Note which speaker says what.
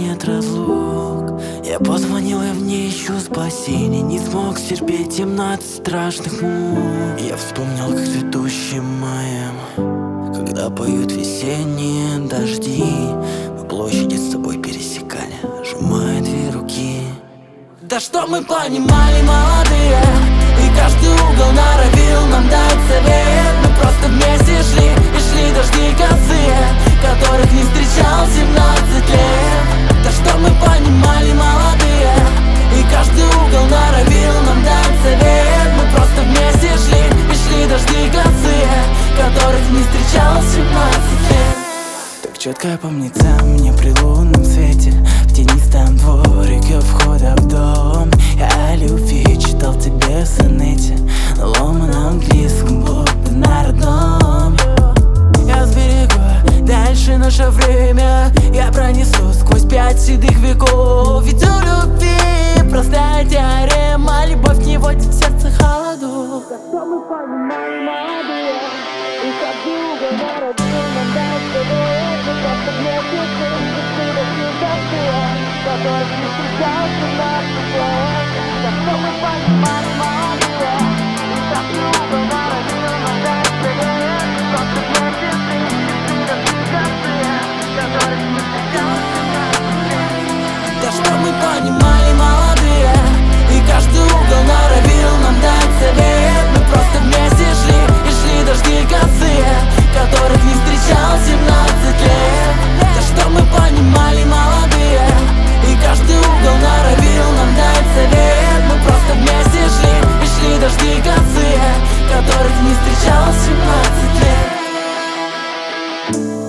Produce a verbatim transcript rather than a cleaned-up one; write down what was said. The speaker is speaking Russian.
Speaker 1: нет разлук. Я позвонил, я в ней ищу спасения, не смог стерпеть семнадцать страшных мук. Я вспомнил, как цветущим маем, когда поют весенние дожди, мы площади с тобой пересекали, сжимая две руки. Да что мы понимали, молодые, и каждый угол норовил нам дать совет. Мы просто вместе шли, и шли дожди косые, которых не встречал семнадцать лет. Да что мы понимали, молодые, и каждый угол норовил нам дать совет. Мы просто вместе шли, и шли дожди косые, которых не встречал семнадцать лет. Так четко помнится мне при лунном свете, в тенистом дворике входа в дом. Я о любви читал тебе в сонете, на ломаном английском, будто на родном. Я сберегу дальше наше время, я пронесу сквозь пять седых веков. Ведь у любви простая теорема, любовь не вводит в сердце холоду. Так что мы понимали, молодые, и каждый угол народил нам дать совет. Мы просто вместе шли, шли дожди косые, которых не встречал семнадцать лет. Так что мы понимали, молодые, и каждый угол народил нам дать совет. Мы просто вместе шли, шли дожди косые, которых не встречал семнадцать лет. Да что мы понимали, молодые, и каждый угол норовил нам дать совет. Мы просто вместе шли, и шли дожди косые, которых не встречал семнадцать лет. Да что мы понимали, молодые, и каждый угол норовил нам дать совет. Мы просто вместе шли, и шли дожди косые, которых не встречал семнадцать лет.